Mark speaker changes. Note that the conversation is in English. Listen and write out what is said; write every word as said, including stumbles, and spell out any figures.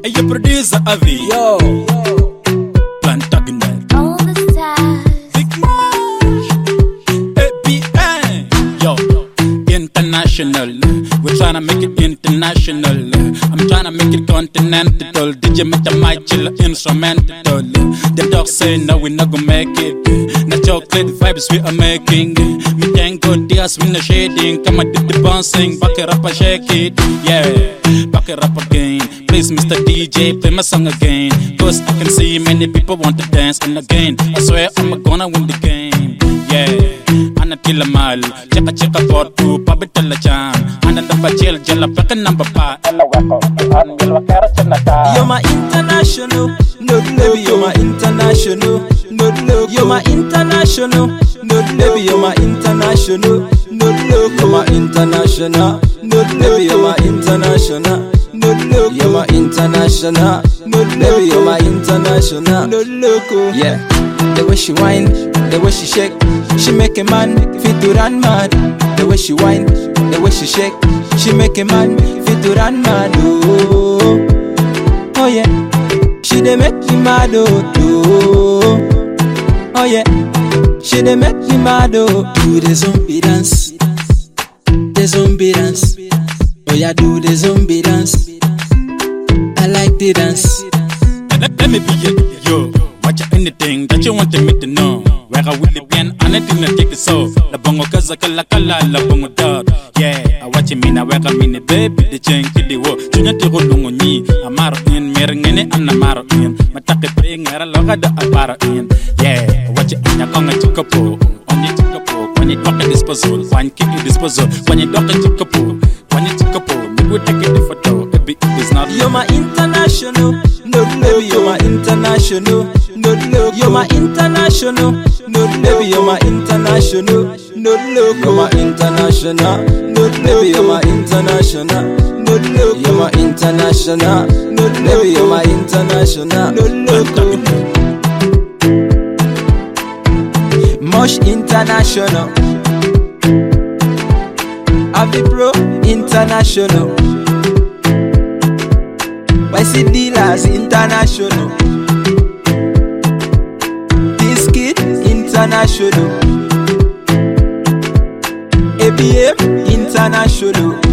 Speaker 1: Hey, your producer Avi.
Speaker 2: Yo,
Speaker 1: Plantagenet.
Speaker 3: All the stars.
Speaker 1: Big Marsh. A B N. Yo, international. We're trying to make it international. I'm trying to make it continental. D J make the mic chill instrumental. The dog say no, we're not gonna make it. The chocolate vibes we are making. Me can't go deals, we no shading. Come and do the bouncing, back it up and shake it. Yeah, back it up again. Please, Mister D J, play my song again. Cause I can see many people want to dance. And again, I swear I'm gonna win the game. Yeah, Anna Tilamal, Cheka Cheka Portu, Pabitala Jam, Anna the Bajel, Jella, Paka number five.
Speaker 2: you're my international, no baby, you're my international, no look, you're my international, no baby, you're my international, no look, you're my international, no baby, you're my international, no look, you're my international, no baby, you're my international, no look, yeah. The way she whine, the way she shake, she make a man fit to run mad. The way she whine, the way she shake, she make a man fit to run mad. Oh, oh yeah, she dey make me mad. Oh, oh, oh yeah, she dey make me mad. Oh, do the zombie dance, the zombie dance. Oh yeah, do the zombie dance. I like the dance.
Speaker 1: Let, let me be it, yo. Watch anything that you want me to know. Where I will be and I didn't take it so. La bongo kaza kala kala la bongo dog. Yeah, I watch me na where I mean baby the chain kidi wo. Junya tiro lungo ni. Amaro in merengene anamaro in. Matake pe ngara loga da aparo in. Yeah, watch it anya konga chukapo. Onye chukapo. When you talk a disposal, when keep you disposal. When you talk a chukapo, when you chukapo, me go take it the photo. Baby, it's not.
Speaker 2: You're my international, no baby, you're my international, no look, you're my international, no baby, you're my international, no look, you're my international, no baby, you're my international, no look, you're my international, no baby, you're my international, no look. Mosh international, Avi Pro international. Y C Dealers international, Biscuit international, A B M international.